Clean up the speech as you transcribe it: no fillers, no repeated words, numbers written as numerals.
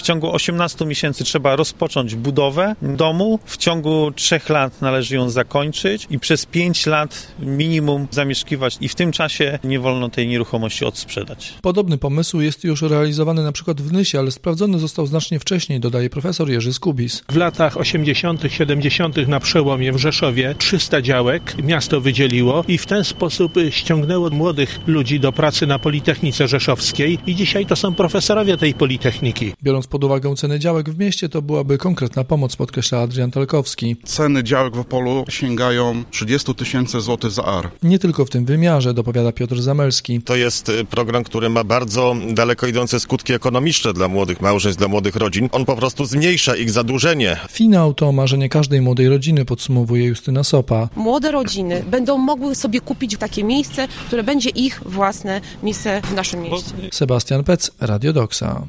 W ciągu 18 miesięcy trzeba rozpocząć budowę domu, w ciągu 3 lat należy ją zakończyć i przez 5 lat minimum zamieszkiwać i w tym czasie nie wolno tej nieruchomości odsprzedać. Podobny pomysł jest już realizowany na przykład w Nysie, ale sprawdzony został znacznie wcześniej, dodaje profesor Jerzy Skubis. W latach 80., 70. na przełomie w Rzeszowie 300 działek miasto wydzieliło i w ten sposób ściągnęło młodych ludzi do pracy na Politechnice Rzeszowskiej i dzisiaj to są profesorowie tej Politechniki. Biorąc pod uwagę ceny działek w mieście, to byłaby konkretna pomoc, podkreśla Adrian Talkowski. Ceny działek w Opolu sięgają 30 000 złotych za ar. Nie tylko w tym wymiarze, dopowiada Piotr Zamelski. To jest program, który ma bardzo daleko idące skutki ekonomiczne dla młodych małżeństw, dla młodych rodzin. On po prostu zmniejsza ich zadłużenie. Finał to marzenie każdej młodej rodziny, podsumowuje Justyna Sopa. Młode rodziny będą mogły sobie kupić takie miejsce, które będzie ich własne miejsce w naszym mieście. Sebastian Pec, Radio Doksa.